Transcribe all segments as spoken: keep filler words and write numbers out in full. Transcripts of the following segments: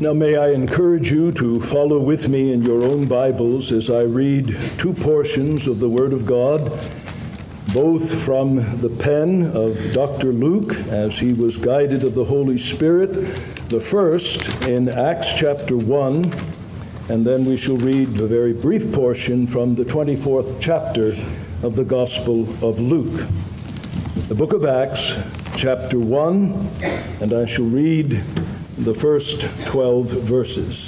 Now may I encourage you to follow with me in your own Bibles as I read two portions of the Word of God, both from the pen of Doctor Luke as he was guided of the Holy Spirit. The first in Acts chapter one, and then we shall read a very brief portion from the twenty-fourth chapter of the Gospel of Luke. The book of Acts chapter one, and I shall read the first twelve verses.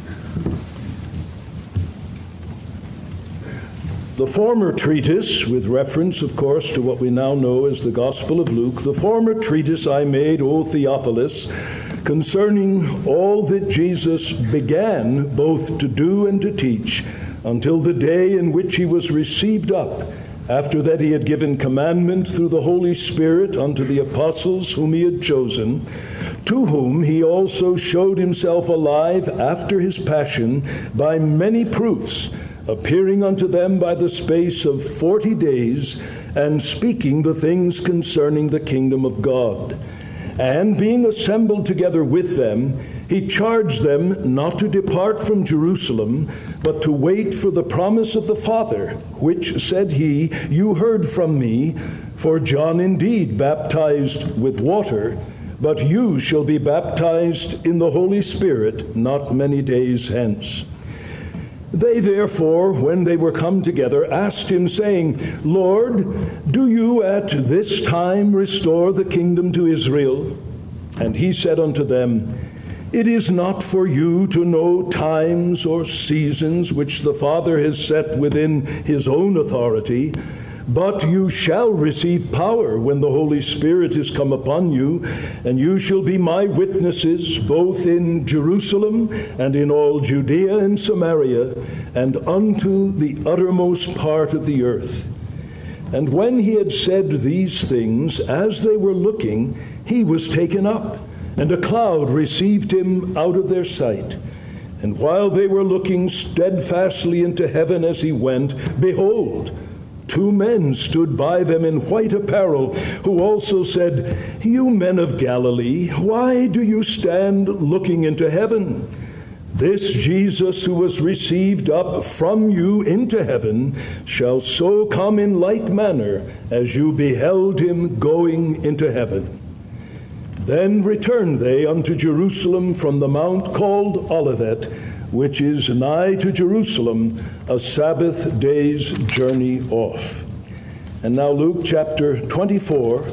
The former treatise, with reference, of course, to what we now know as the Gospel of Luke, the former treatise I made, O Theophilus, concerning all that Jesus began both to do and to teach, until the day in which he was received up, after that he had given commandment through the Holy Spirit unto the apostles whom he had chosen, to whom he also showed himself alive after his passion by many proofs, appearing unto them by the space of forty days, and speaking the things concerning the kingdom of God. And being assembled together with them, he charged them not to depart from Jerusalem, but to wait for the promise of the Father, which, said he, you heard from me, for John indeed baptized with water, but you shall be baptized in the Holy Spirit not many days hence. They therefore, when they were come together, asked him, saying, Lord, do you at this time restore the kingdom to Israel? And he said unto them, It is not for you to know times or seasons which the Father has set within his own authority, but you shall receive power when the Holy Spirit is come upon you, and you shall be my witnesses both in Jerusalem and in all Judea and Samaria, and unto the uttermost part of the earth. And when he had said these things, as they were looking, he was taken up, and a cloud received him out of their sight. And while they were looking steadfastly into heaven as he went, behold, two men stood by them in white apparel, who also said, You men of Galilee, why do you stand looking into heaven? This Jesus who was received up from you into heaven shall so come in like manner as you beheld him going into heaven. Then returned they unto Jerusalem from the mount called Olivet, which is nigh to Jerusalem, a Sabbath day's journey off. And now Luke chapter twenty-four,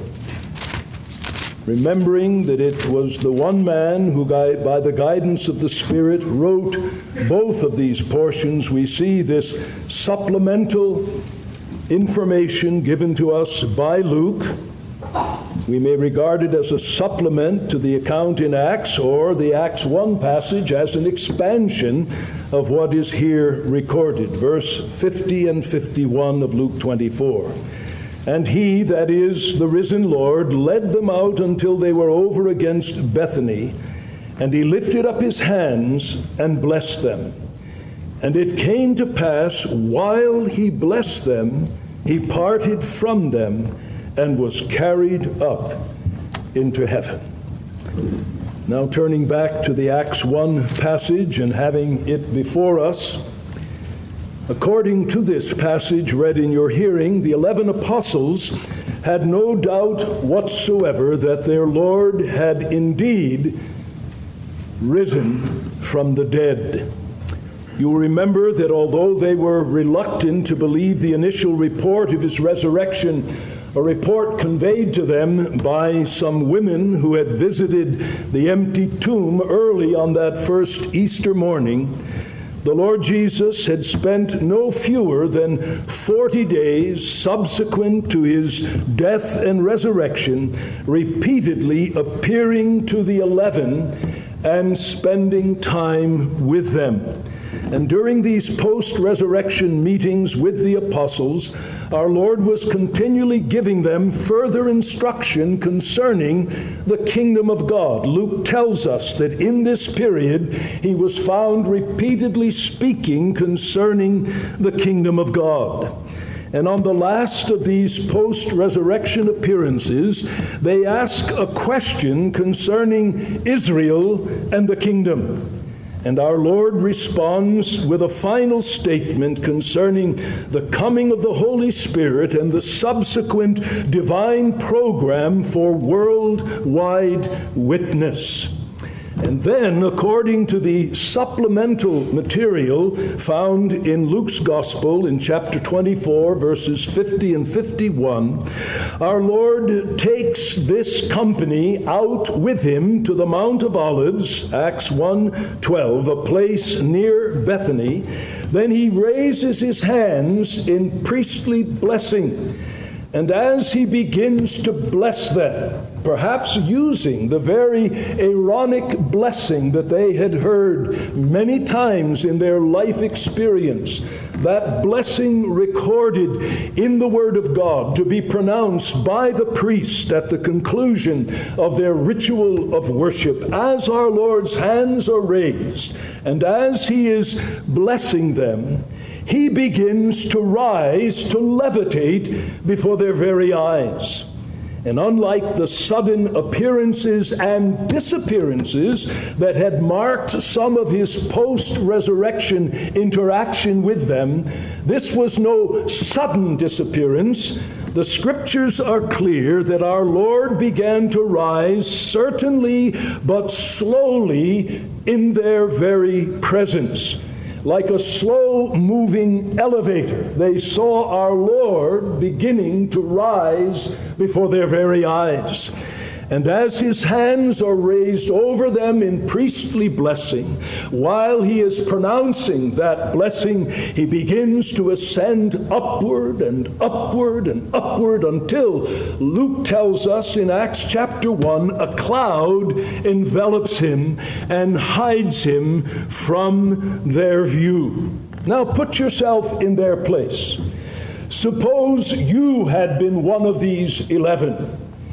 remembering that it was the one man who by the guidance of the Spirit wrote both of these portions, we see this supplemental information given to us by Luke. We may regard it as a supplement to the account in Acts, or the Acts one passage as an expansion of what is here recorded. Verse fifty and fifty-one of Luke twenty-four. And he, that is, the risen Lord, led them out until they were over against Bethany, and he lifted up his hands and blessed them. And it came to pass, while he blessed them, he parted from them, and was carried up into heaven. Now turning back to the Acts one passage and having it before us, according to this passage read in your hearing, the eleven apostles had no doubt whatsoever that their Lord had indeed risen from the dead. You will remember that although they were reluctant to believe the initial report of his resurrection, a report conveyed to them by some women who had visited the empty tomb early on that first Easter morning, the Lord Jesus had spent no fewer than forty days subsequent to his death and resurrection, repeatedly appearing to the eleven and spending time with them. And during these post-resurrection meetings with the apostles, our Lord was continually giving them further instruction concerning the kingdom of God. Luke tells us that in this period he was found repeatedly speaking concerning the kingdom of God. And on the last of these post-resurrection appearances, they ask a question concerning Israel and the kingdom. And our Lord responds with a final statement concerning the coming of the Holy Spirit and the subsequent divine program for worldwide witness. And then, according to the supplemental material found in Luke's Gospel in chapter twenty-four, verses fifty and fifty-one, our Lord takes this company out with him to the Mount of Olives, Acts one twelve, a place near Bethany. Then he raises his hands in priestly blessing. And as he begins to bless them, perhaps using the very Aaronic blessing that they had heard many times in their life experience, that blessing recorded in the Word of God to be pronounced by the priest at the conclusion of their ritual of worship, as our Lord's hands are raised, and as he is blessing them, he begins to rise, to levitate before their very eyes. And unlike the sudden appearances and disappearances that had marked some of his post-resurrection interaction with them, this was no sudden disappearance. The Scriptures are clear that our Lord began to rise, certainly but slowly, in their very presence. Like a slow-moving elevator, they saw our Lord beginning to rise before their very eyes. And as his hands are raised over them in priestly blessing, while he is pronouncing that blessing, he begins to ascend upward and upward and upward until, Luke tells us in Acts chapter one, a cloud envelops him and hides him from their view. Now put yourself in their place. Suppose you had been one of these eleven.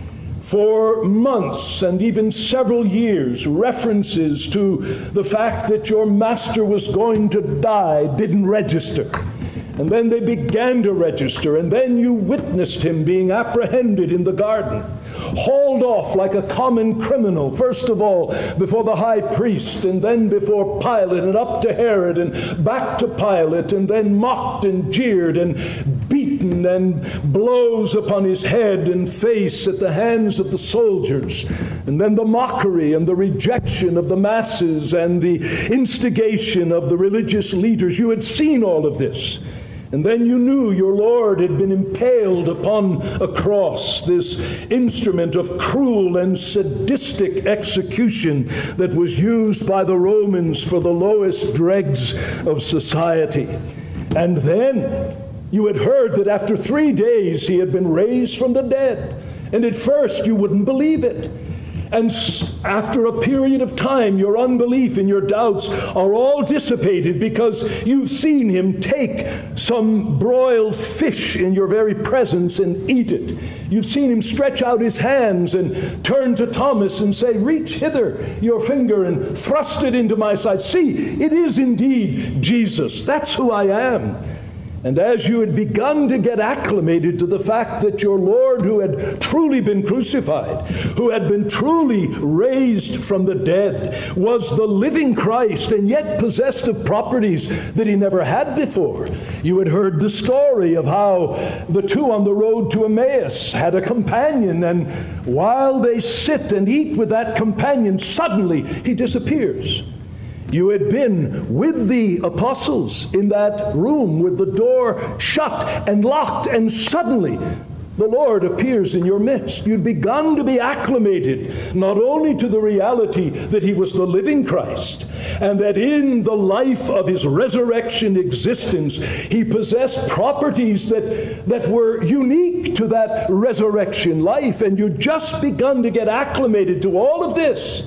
For months and even several years, references to the fact that your master was going to die didn't register. And then they began to register, and then you witnessed him being apprehended in the garden, hauled off like a common criminal, first of all before the high priest, and then before Pilate, and up to Herod, and back to Pilate, and then mocked and jeered and beaten, and blows upon his head and face at the hands of the soldiers, and then the mockery and the rejection of the masses and the instigation of the religious leaders. You had seen all of this. And then you knew your Lord had been impaled upon a cross, this instrument of cruel and sadistic execution that was used by the Romans for the lowest dregs of society. And then you had heard that after three days he had been raised from the dead. And at first you wouldn't believe it. And after a period of time, your unbelief and your doubts are all dissipated because you've seen him take some broiled fish in your very presence and eat it. You've seen him stretch out his hands and turn to Thomas and say, "Reach hither your finger and thrust it into my side. See, it is indeed Jesus. That's who I am." And as you had begun to get acclimated to the fact that your Lord, who had truly been crucified, who had been truly raised from the dead, was the living Christ and yet possessed of properties that he never had before, you had heard the story of how the two on the road to Emmaus had a companion, and while they sit and eat with that companion, suddenly he disappears. You had been with the apostles in that room with the door shut and locked, and suddenly the Lord appears in your midst. You'd begun to be acclimated not only to the reality that he was the living Christ, and that in the life of his resurrection existence he possessed properties that, that were unique to that resurrection life, and you'd just begun to get acclimated to all of this.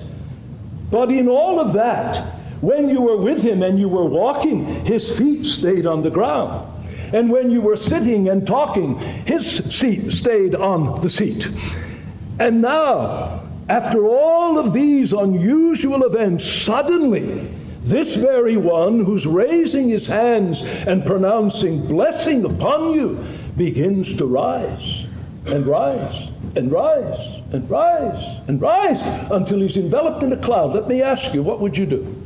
But in all of that, when you were with him and you were walking, his feet stayed on the ground. And when you were sitting and talking, his seat stayed on the seat. And now, after all of these unusual events, suddenly, this very one who's raising his hands and pronouncing blessing upon you begins to rise and rise and rise and rise and rise until he's enveloped in a cloud. Let me ask you, what would you do?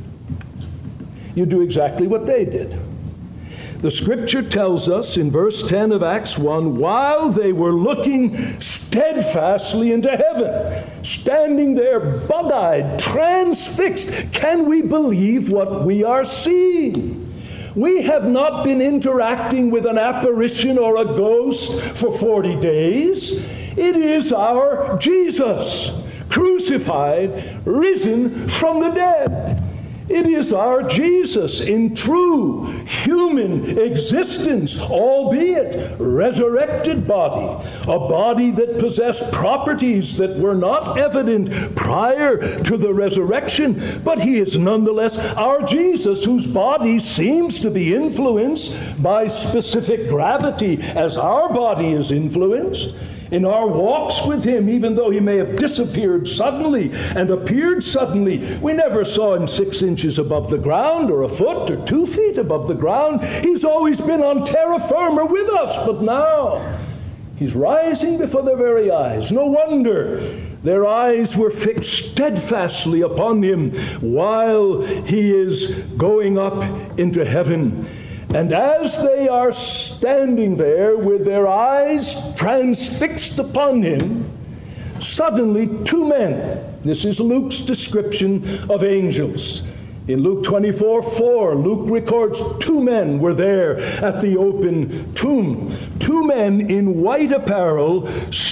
You do exactly what they did. The scripture tells us in verse ten of Acts one, while they were looking steadfastly into heaven, standing there bug-eyed, transfixed, can we believe what we are seeing? We have not been interacting with an apparition or a ghost for forty days. It is our Jesus, crucified, risen from the dead. It is our Jesus in true human existence, albeit resurrected body, a body that possessed properties that were not evident prior to the resurrection, but he is nonetheless our Jesus, whose body seems to be influenced by specific gravity as our body is influenced. In our walks with him, even though he may have disappeared suddenly and appeared suddenly, we never saw him six inches above the ground or a foot or two feet above the ground. He's always been on terra firma with us, but now he's rising before their very eyes. No wonder their eyes were fixed steadfastly upon him while he is going up into heaven. And as they are standing there with their eyes transfixed upon him, suddenly two men, this is Luke's description of angels. In Luke twenty-four four, Luke records two men were there at the open tomb. Two men in white apparel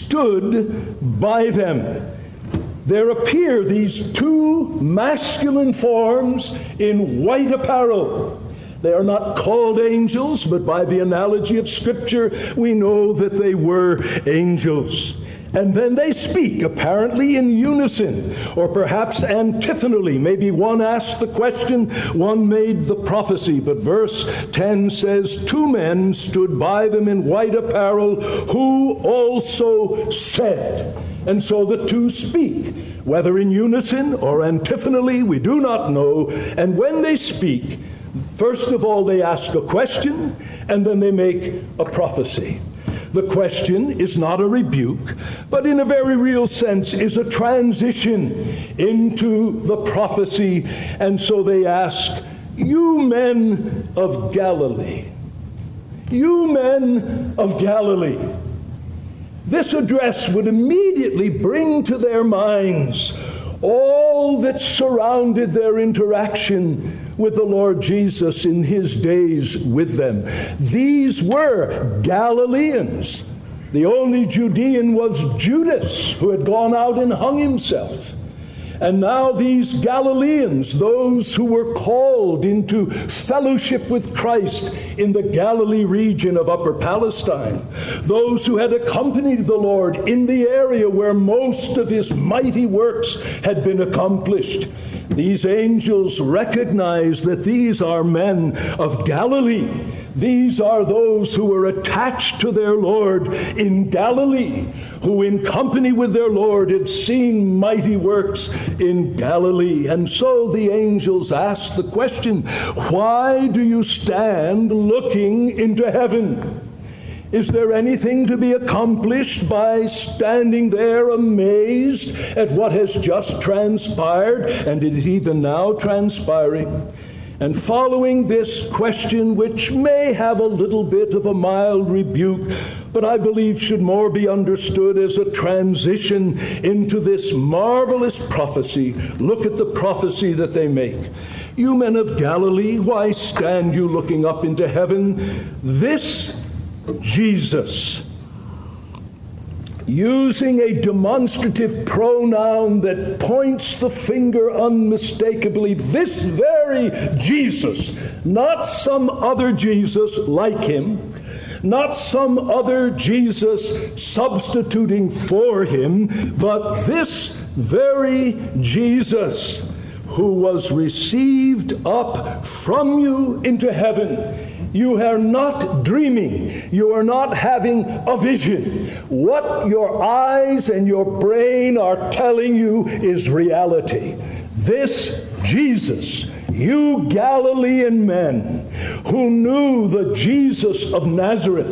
stood by them. There appear these two masculine forms in white apparel. They are not called angels, but by the analogy of Scripture, we know that they were angels. And then they speak, apparently in unison, or perhaps antiphonally. Maybe one asked the question, one made the prophecy. But verse ten says, two men stood by them in white apparel, who also said. And so the two speak, whether in unison or antiphonally, we do not know. And when they speak, first of all, they ask a question, and then they make a prophecy. The question is not a rebuke, but in a very real sense is a transition into the prophecy. And so they ask, you men of Galilee, you men of Galilee. This address would immediately bring to their minds all that surrounded their interaction with the Lord Jesus in his days with them. These were Galileans. The only Judean was Judas, who had gone out and hung himself. And now these Galileans, those who were called into fellowship with Christ in the Galilee region of Upper Palestine, those who had accompanied the Lord in the area where most of his mighty works had been accomplished, these angels recognize that these are men of Galilee. These are those who were attached to their Lord in Galilee, who in company with their Lord had seen mighty works in Galilee. And so the angels ask the question, why do you stand looking into heaven? Is there anything to be accomplished by standing there amazed at what has just transpired, and it is even now transpiring? And following this question, which may have a little bit of a mild rebuke, but I believe should more be understood as a transition into this marvelous prophecy, look at the prophecy that they make. You men of Galilee, why stand you looking up into heaven? This Jesus, using a demonstrative pronoun that points the finger unmistakably, this very Jesus, not some other Jesus like him, not some other Jesus substituting for him, but this very Jesus who was received up from you into heaven. You are not dreaming. You are not having a vision. What your eyes and your brain are telling you is reality. This Jesus, you Galilean men who knew the Jesus of Nazareth,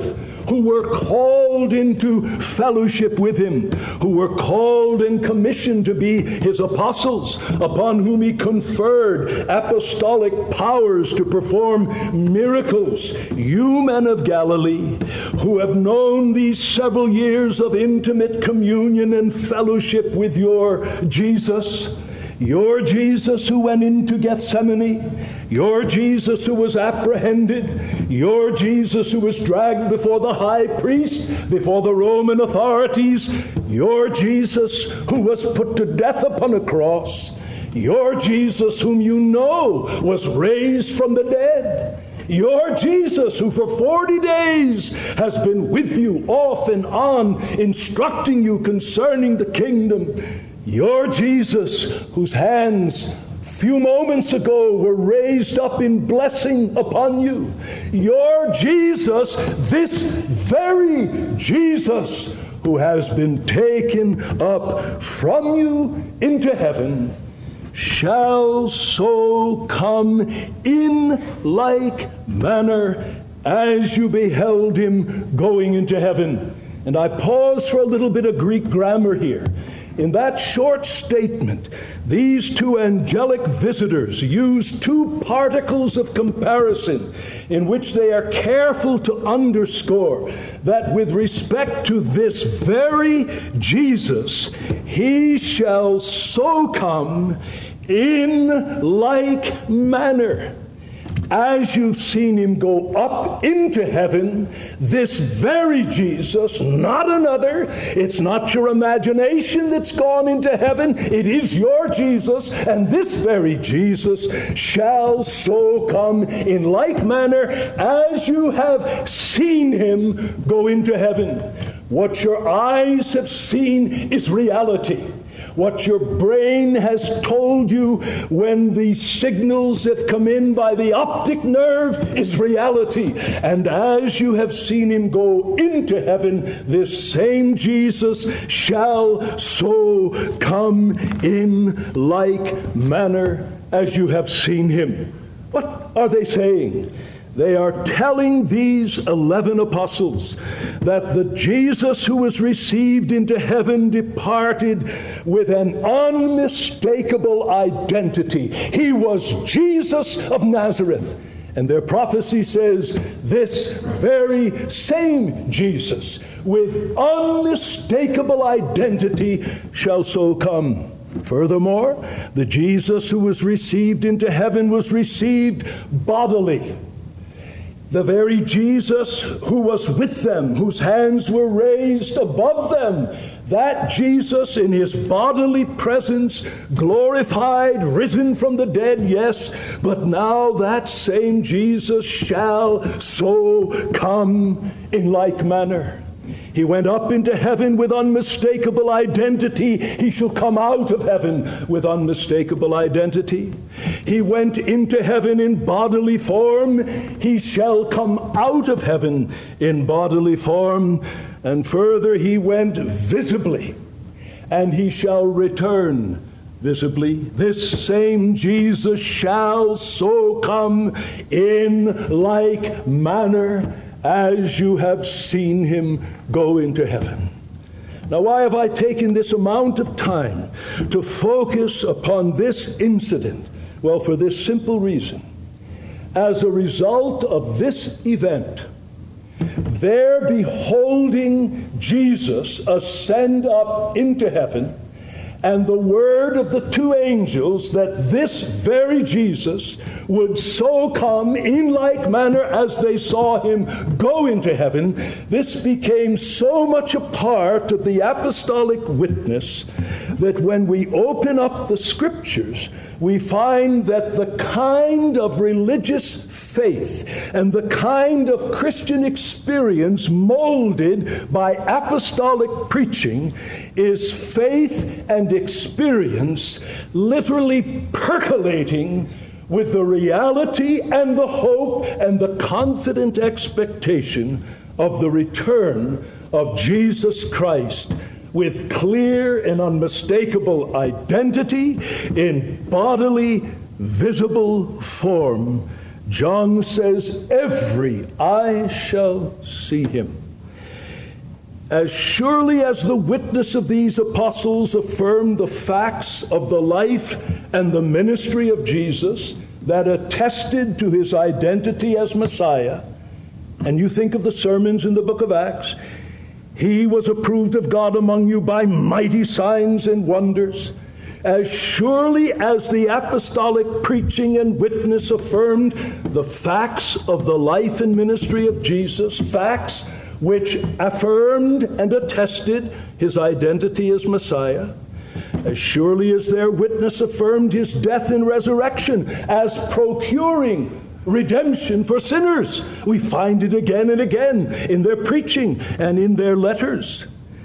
who were called into fellowship with him, who were called and commissioned to be his apostles, upon whom he conferred apostolic powers to perform miracles. You men of Galilee, who have known these several years of intimate communion and fellowship with your Jesus, your Jesus who went into Gethsemane, your Jesus who was apprehended, your Jesus who was dragged before the high priest, before the Roman authorities, your Jesus who was put to death upon a cross, your Jesus whom you know was raised from the dead, your Jesus who for forty days has been with you off and on, instructing you concerning the kingdom, your Jesus whose hands few moments ago were raised up in blessing upon you, your Jesus, this very Jesus who has been taken up from you into heaven, shall so come in like manner as you beheld him going into heaven. And I pause for a little bit of Greek grammar here. In that short statement, these two angelic visitors use two particles of comparison in which they are careful to underscore that with respect to this very Jesus, he shall so come in like manner. As you've seen him go up into heaven, this very Jesus, not another, it's not your imagination that's gone into heaven, it is your Jesus, and this very Jesus shall so come in like manner as you have seen him go into heaven. What your eyes have seen is reality. What your brain has told you when the signals have come in by the optic nerve is reality. And as you have seen him go into heaven, this same Jesus shall so come in like manner as you have seen him. What are they saying? They are telling these eleven apostles that the Jesus who was received into heaven departed with an unmistakable identity. He was Jesus of Nazareth. And their prophecy says this very same Jesus with unmistakable identity shall so come. Furthermore, the Jesus who was received into heaven was received bodily. The very Jesus who was with them, whose hands were raised above them, that Jesus in his bodily presence, glorified, risen from the dead, yes, but now that same Jesus shall so come in like manner. He went up into heaven with unmistakable identity. He shall come out of heaven with unmistakable identity. He went into heaven in bodily form. He shall come out of heaven in bodily form. And further, he went visibly, and he shall return visibly. This same Jesus shall so come in like manner as you have seen him go into heaven. Now, why have I taken this amount of time to focus upon this incident? Well, for this simple reason. As a result of this event, their beholding Jesus ascend up into heaven, and the word of the two angels that this very Jesus would so come in like manner as they saw him go into heaven, this became so much a part of the apostolic witness that when we open up the scriptures, we find that the kind of religious faith and the kind of Christian experience molded by apostolic preaching is faith and experience literally percolating with the reality and the hope and the confident expectation of the return of Jesus Christ, with clear and unmistakable identity in bodily, visible form. John says, every eye shall see him. As surely as the witness of these apostles affirmed the facts of the life and the ministry of Jesus that attested to his identity as Messiah, and you think of the sermons in the book of Acts, he was approved of God among you by mighty signs and wonders. As surely as the apostolic preaching and witness affirmed the facts of the life and ministry of Jesus, facts which affirmed and attested his identity as Messiah, as surely as their witness affirmed his death and resurrection as procuring redemption for sinners. We find it again and again in their preaching and in their letters.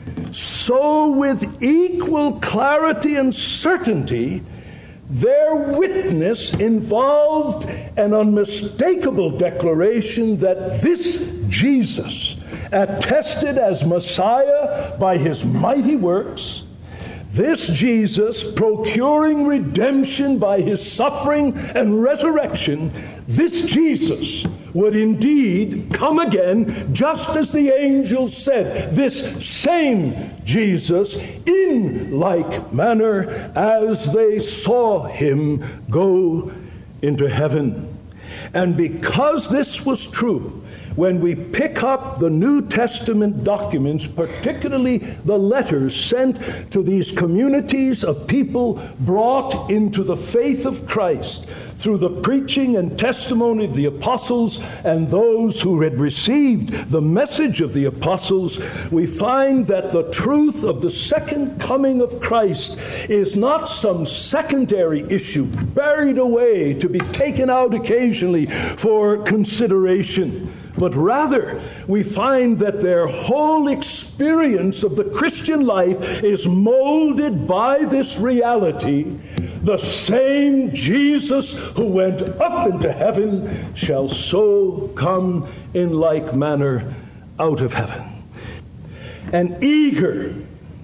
So with equal clarity and certainty, their witness involved an unmistakable declaration that this Jesus, attested as Messiah by his mighty works, this Jesus, procuring redemption by his suffering and resurrection, this Jesus would indeed come again, just as the angels said, this same Jesus, in like manner as they saw him go into heaven. And because this was true, when we pick up the New Testament documents, particularly the letters sent to these communities of people brought into the faith of Christ through the preaching and testimony of the apostles and those who had received the message of the apostles, we find that the truth of the second coming of Christ is not some secondary issue buried away to be taken out occasionally for consideration. But rather, we find that their whole experience of the Christian life is molded by this reality. The same Jesus who went up into heaven shall so come in like manner out of heaven. An eager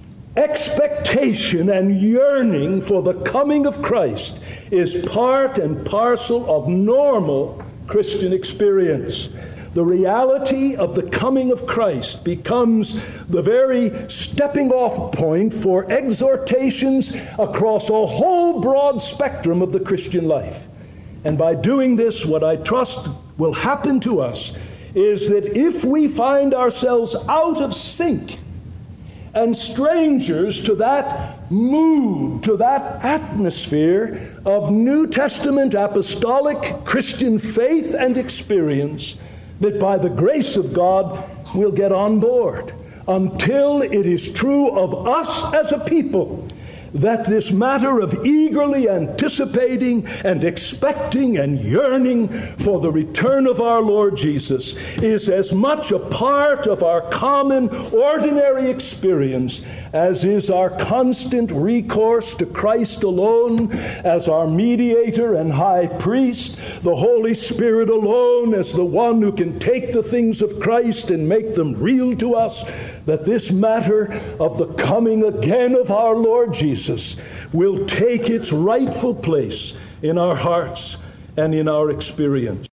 expectation and yearning for the coming of Christ is part and parcel of normal Christian experience. The reality of the coming of Christ becomes the very stepping off point for exhortations across a whole broad spectrum of the Christian life. And by doing this, what I trust will happen to us is that if we find ourselves out of sync and strangers to that mood, to that atmosphere of New Testament apostolic Christian faith and experience, that by the grace of God we'll get on board until it is true of us as a people that this matter of eagerly anticipating and expecting and yearning for the return of our Lord Jesus is as much a part of our common, ordinary experience as is our constant recourse to Christ alone as our mediator and high priest, the Holy Spirit alone as the one who can take the things of Christ and make them real to us, that this matter of the coming again of our Lord Jesus will take its rightful place in our hearts and in our experience.